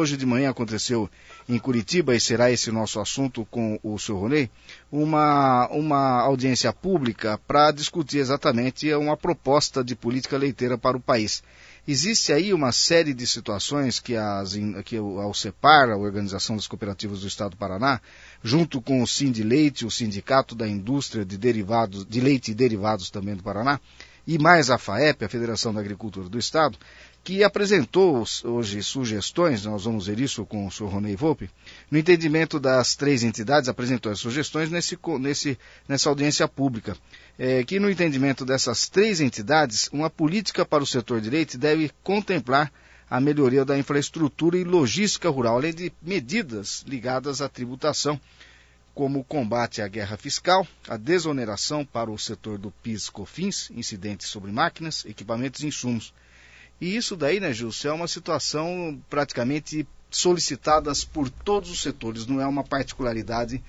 Hoje de manhã aconteceu em Curitiba, e será esse nosso assunto com o senhor Ronei, uma audiência pública para discutir exatamente uma proposta de política leiteira para o país. Existe aí uma série de situações que a Alcepar, a Organização das Cooperativas do Estado do Paraná, junto com o Sindileite, o Sindicato da Indústria de Leite e Derivados também do Paraná, e mais a FAEP, a Federação da Agricultura do Estado, que apresentou hoje sugestões, nós vamos ver isso com o senhor Ronei Volpi, no entendimento das três entidades, apresentou as sugestões nessa audiência pública, que no entendimento dessas três entidades, uma política para o setor de leite deve contemplar a melhoria da infraestrutura e logística rural, além de medidas ligadas à tributação, como o combate à guerra fiscal, a desoneração para o setor do PIS/COFINS, incidentes sobre máquinas, equipamentos e insumos. E isso daí, né, Gilson, é uma situação praticamente solicitada por todos os setores, não é uma particularidade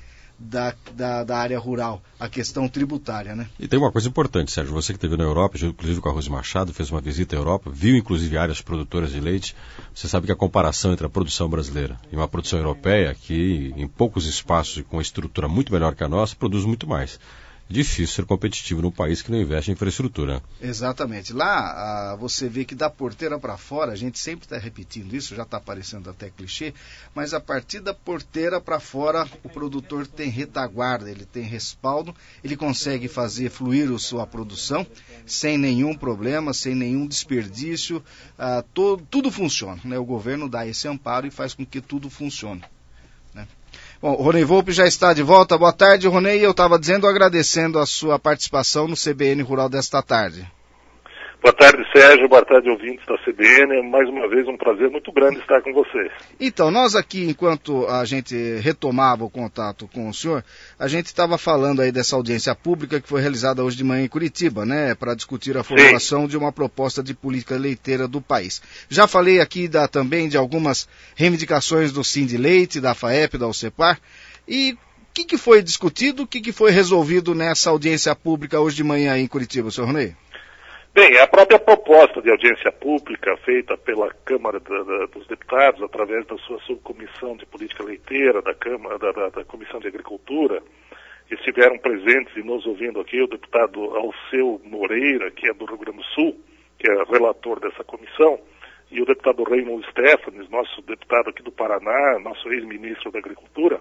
da área rural, a questão tributária, né? E tem uma coisa importante, Sérgio, você que esteve na Europa, inclusive com a Rose Machado, fez uma visita à Europa, viu inclusive áreas produtoras de leite, você sabe que a comparação entre a produção brasileira e uma produção europeia, que em poucos espaços e com uma estrutura muito melhor que a nossa, produz muito mais. Difícil ser competitivo num país que não investe em infraestrutura. Exatamente. Lá você vê que da porteira para fora, a gente sempre está repetindo isso, já está parecendo até clichê, mas a partir da porteira para fora, o produtor tem retaguarda, ele tem respaldo, ele consegue fazer fluir a sua produção sem nenhum problema, sem nenhum desperdício, tudo funciona, né? O governo dá esse amparo e faz com que tudo funcione, né? Bom, o Ronei Volpi já está de volta. Boa tarde, Ronei. Eu estava agradecendo a sua participação no CBN Rural desta tarde. Boa tarde, Sérgio. Boa tarde, ouvintes da CBN. Mais uma vez, um prazer muito grande estar com vocês. Então, nós aqui, enquanto a gente retomava o contato com o senhor, a gente estava falando aí dessa audiência pública que foi realizada hoje de manhã em Curitiba, né, para discutir a formulação de uma proposta de política leiteira do país. Já falei aqui também de algumas reivindicações do Sindileite, da FAEP, da Alcepar, e o que foi discutido, o que foi resolvido nessa audiência pública hoje de manhã em Curitiba, senhor Ronei? Bem, a própria proposta de audiência pública feita pela Câmara dos Deputados, através da sua subcomissão de política leiteira, da Comissão de Agricultura, estiveram presentes e nos ouvindo aqui o deputado Alceu Moreira, que é do Rio Grande do Sul, que é relator dessa comissão, e o deputado Raymond Stefanes, nosso deputado aqui do Paraná, nosso ex-ministro da Agricultura,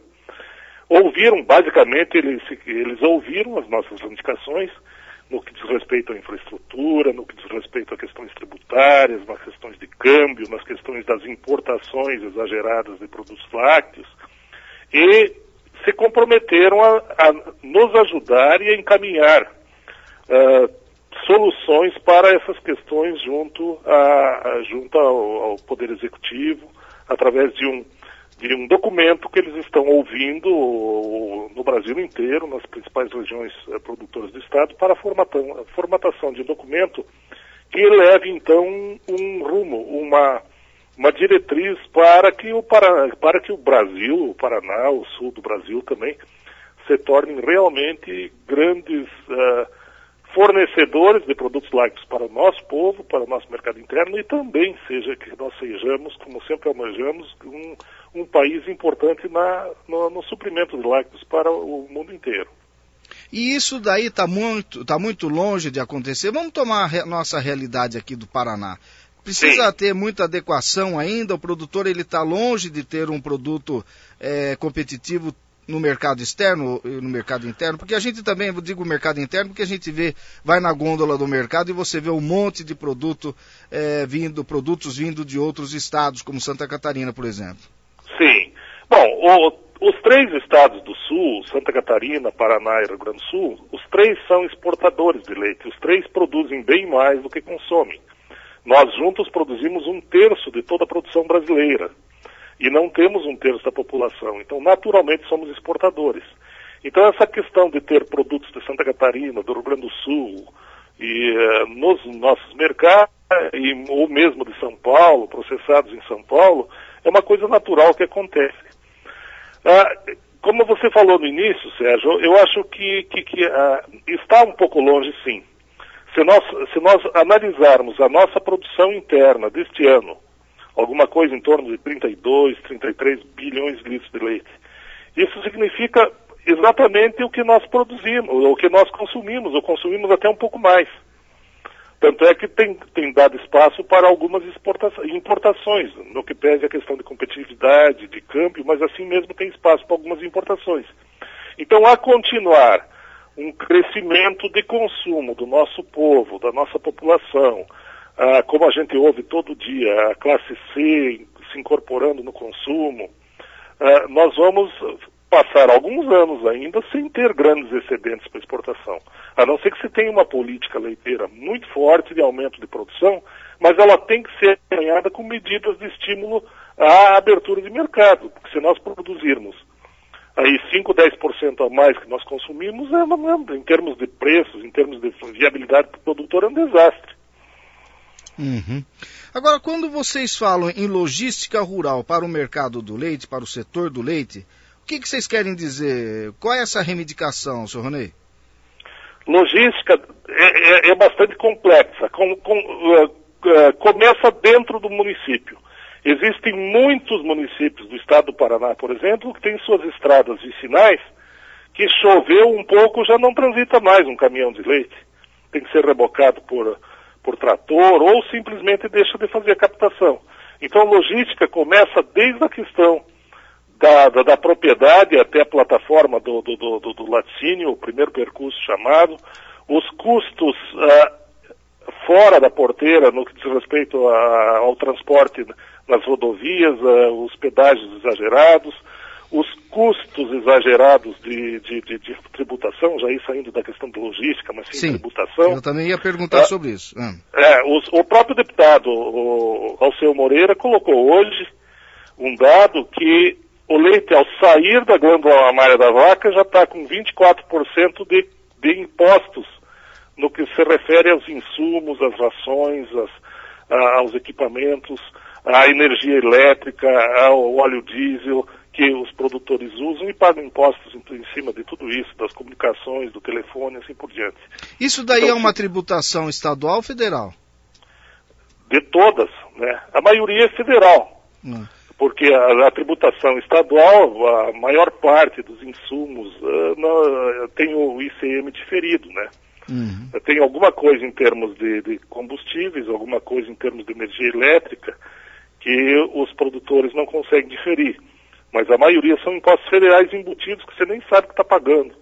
basicamente, eles ouviram as nossas reivindicações, no que diz respeito à infraestrutura, no que diz respeito a questões tributárias, nas questões de câmbio, nas questões das importações exageradas de produtos lácteos, e se comprometeram a nos ajudar e a encaminhar soluções para essas questões junto ao Poder Executivo, através de um documento que eles estão ouvindo no Brasil inteiro, nas principais regiões produtoras do Estado, para a formatação de um documento que leve, então, um rumo, uma diretriz para que o Brasil, o Paraná, o sul do Brasil também, se tornem realmente grandes fornecedores de produtos lácteos para o nosso povo, para o nosso mercado interno, e também que nós sejamos, como sempre almejamos, um país importante no suprimento de lácteos para o mundo inteiro. E isso daí está muito longe de acontecer. Vamos tomar a nossa realidade aqui do Paraná. Precisa ter muita adequação ainda, o produtor está longe de ter um produto competitivo no mercado externo e no mercado interno, porque a gente também, eu digo mercado interno, porque a gente vai na gôndola do mercado e você vê um monte de produtos vindo de outros estados, como Santa Catarina, por exemplo. Sim. Bom, os três estados do sul, Santa Catarina, Paraná e Rio Grande do Sul, os três são exportadores de leite, os três produzem bem mais do que consomem. Nós juntos produzimos 1/3 de toda a produção brasileira. E não temos 1/3 da população. Então, naturalmente, somos exportadores. Então, essa questão de ter produtos de Santa Catarina, do Rio Grande do Sul, e nos nossos mercados, ou mesmo de São Paulo, processados em São Paulo, é uma coisa natural que acontece. Como você falou no início, Sérgio, eu acho que está um pouco longe, sim. Se nós analisarmos a nossa produção interna deste ano, alguma coisa em torno de 32, 33 bilhões de litros de leite. Isso significa exatamente o que nós produzimos, o que nós consumimos, ou consumimos até um pouco mais. Tanto é que tem dado espaço para algumas importações, no que pese a questão de competitividade, de câmbio, mas assim mesmo tem espaço para algumas importações. Então, a continuar um crescimento de consumo do nosso povo, da nossa população, como a gente ouve todo dia, a classe C se incorporando no consumo, nós vamos passar alguns anos ainda sem ter grandes excedentes para exportação. A não ser que se tenha uma política leiteira muito forte de aumento de produção, mas ela tem que ser acompanhada com medidas de estímulo à abertura de mercado, porque se nós produzirmos aí 5, 10% a mais que nós consumimos, em termos de preços, em termos de viabilidade para o produtor, é um desastre. Uhum. Agora, quando vocês falam em logística rural para o mercado do leite, para o setor do leite, o que vocês querem dizer? Qual é essa reivindicação, senhor Ronei? Logística é bastante complexa. Começa dentro do município. Existem muitos municípios do estado do Paraná, por exemplo, que têm suas estradas vicinais, que choveu um pouco, já não transita mais um caminhão de leite. Tem que ser rebocado por trator ou simplesmente deixa de fazer a captação. Então, a logística começa desde a questão da propriedade até a plataforma do laticínio, o primeiro percurso chamado, os custos fora da porteira no que diz respeito ao transporte nas rodovias, os pedágios exagerados, os custos exagerados de tributação, já aí saindo da questão de logística, mas sim tributação. Eu também ia perguntar sobre isso. O próprio deputado, Alceu Moreira, colocou hoje um dado que o leite, ao sair da glândula mamária da vaca, já está com 24% de impostos no que se refere aos insumos, às rações, aos equipamentos, à energia elétrica, ao óleo diesel que os produtores usam e pagam impostos em cima de tudo isso, das comunicações, do telefone, assim por diante. Isso daí é uma tributação estadual ou federal? De todas, né? A maioria é federal. Porque a tributação estadual, a maior parte dos insumos tem o ICM diferido, né? Tem alguma coisa em termos de combustíveis, alguma coisa em termos de energia elétrica, que os produtores não conseguem diferir. Mas a maioria são impostos federais embutidos que você nem sabe que está pagando.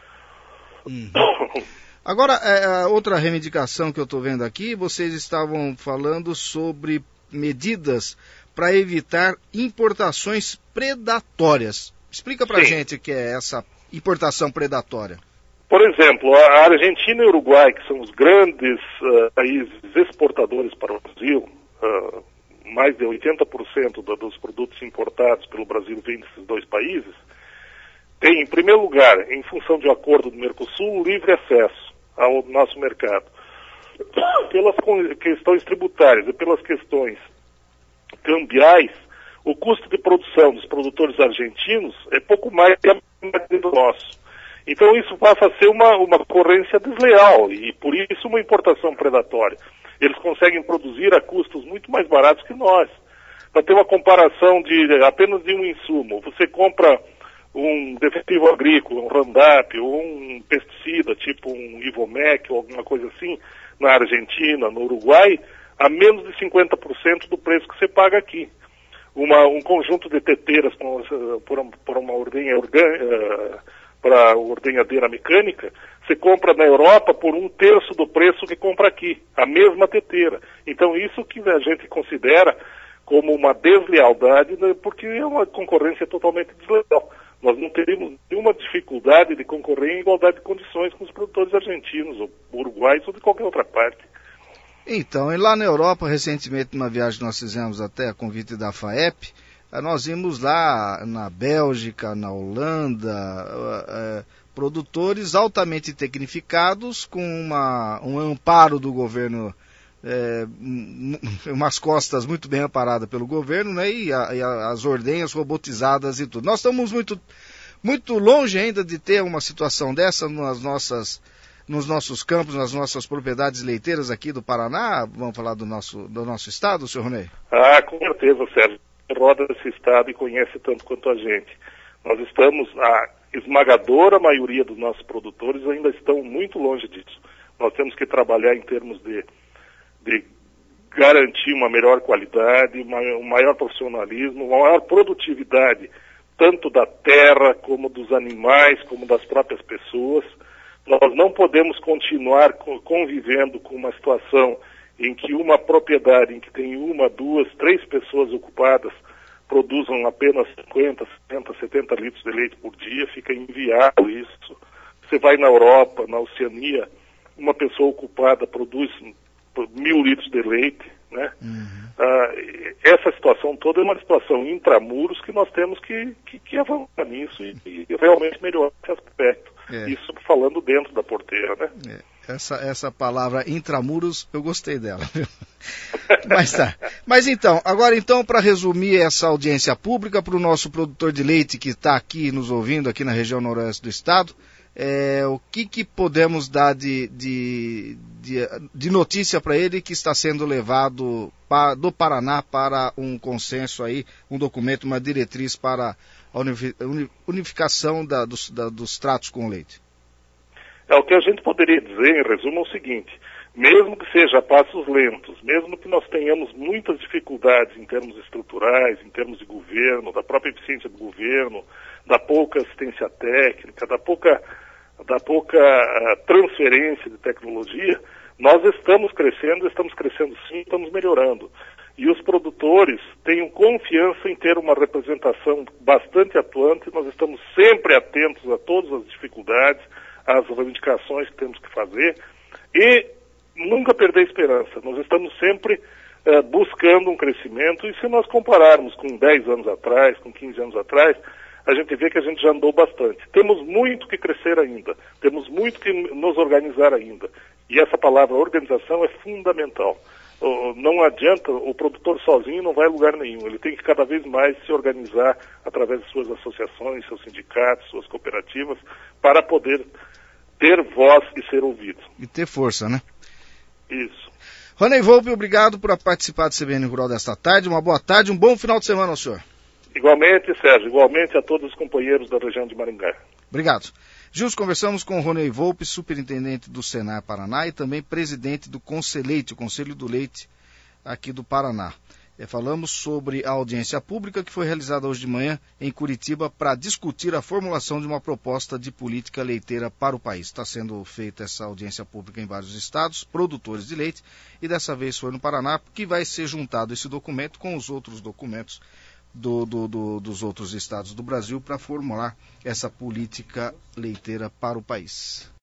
Agora, outra reivindicação que eu estou vendo aqui, vocês estavam falando sobre medidas para evitar importações predatórias. Explica para a gente o que é essa importação predatória. Por exemplo, a Argentina e o Uruguai, que são os grandes países exportadores para o Brasil, mais de 80% dos produtos importados pelo Brasil vêm desses dois países, tem, em primeiro lugar, em função de um acordo do Mercosul, livre acesso ao nosso mercado. Pelas questões tributárias e pelas questões cambiais, o custo de produção dos produtores argentinos é pouco mais do nosso. Então isso passa a ser uma concorrência desleal e por isso uma importação predatória. Eles conseguem produzir a custos muito mais baratos que nós. Para ter uma comparação apenas de um insumo, você compra um defensivo agrícola, um Roundup, ou um pesticida, tipo um Ivomec ou alguma coisa assim, na Argentina, no Uruguai, a menos de 50% do preço que você paga aqui. Um conjunto de teteiras por uma para ordenhadeira mecânica, você compra na Europa por 1/3 do preço que compra aqui, a mesma teteira. Então isso que a gente considera como uma deslealdade, né, porque é uma concorrência totalmente desleal. Nós não teríamos nenhuma dificuldade de concorrer em igualdade de condições com os produtores argentinos, ou uruguaios, ou de qualquer outra parte. Então, e lá na Europa, recentemente, numa viagem que nós fizemos até a convite da FAEP, nós vimos lá na Bélgica, na Holanda, produtores altamente tecnificados com um amparo do governo, umas costas muito bem amparadas pelo governo, né, e as ordenhas robotizadas e tudo. Nós estamos muito longe ainda de ter uma situação dessa nas nossas nos nossos campos, nas nossas propriedades leiteiras aqui do Paraná? Vamos falar do nosso estado, senhor Ronei? Com certeza, Sérgio. Roda esse estado e conhece tanto quanto a gente. Nós estamos, a esmagadora maioria dos nossos produtores ainda estão muito longe disso. Nós temos que trabalhar em termos de garantir uma melhor qualidade, um maior profissionalismo, uma maior produtividade, tanto da terra, como dos animais, como das próprias pessoas. Nós não podemos continuar convivendo com uma situação em que uma propriedade, em que tem 1, 2, 3 pessoas ocupadas, produzam apenas 50, 60, 70 litros de leite por dia, fica inviável isso. Você vai na Europa, na Oceania, uma pessoa ocupada produz 1.000 litros de leite, né? Essa situação toda é uma situação intramuros que nós temos que avançar nisso e realmente melhorar esse aspecto. Isso falando dentro da porteira, né? Essa palavra intramuros, eu gostei dela. Mas tá. Mas então, agora então, para resumir essa audiência pública, para o nosso produtor de leite que está aqui nos ouvindo, aqui na região noroeste do estado, o que podemos dar de notícia para ele que está sendo levado do Paraná para um consenso aí, um documento, uma diretriz para a unificação dos tratos com o leite? O que a gente poderia dizer, em resumo, é o seguinte: mesmo que seja a passos lentos, mesmo que nós tenhamos muitas dificuldades em termos estruturais, em termos de governo, da própria eficiência do governo, da pouca assistência técnica, da pouca transferência de tecnologia, nós estamos crescendo sim, estamos melhorando. E os produtores tenham confiança em ter uma representação bastante atuante, nós estamos sempre atentos a todas as dificuldades, às reivindicações que temos que fazer e nunca perder a esperança. Nós estamos sempre buscando um crescimento e se nós compararmos com 10 anos atrás, com 15 anos atrás, a gente vê que a gente já andou bastante. Temos muito que crescer ainda, temos muito que nos organizar ainda. E essa palavra organização é fundamental. Não adianta, o produtor sozinho não vai a lugar nenhum. Ele tem que cada vez mais se organizar através de suas associações, seus sindicatos, suas cooperativas, para poder ter voz e ser ouvido. E ter força, né? Isso. Ronei Volpe, obrigado por participar do CBN Rural desta tarde. Uma boa tarde, um bom final de semana ao senhor. Igualmente, Sérgio, igualmente a todos os companheiros da região de Maringá. Obrigado. Juntos conversamos com o Ronei Volpe, superintendente do Senar Paraná e também presidente do Conselheite, o Conselho do Leite aqui do Paraná. Falamos sobre a audiência pública que foi realizada hoje de manhã em Curitiba para discutir a formulação de uma proposta de política leiteira para o país. Está sendo feita essa audiência pública em vários estados, produtores de leite, e dessa vez foi no Paraná, que vai ser juntado esse documento com os outros documentos dos outros estados do Brasil para formular essa política leiteira para o país.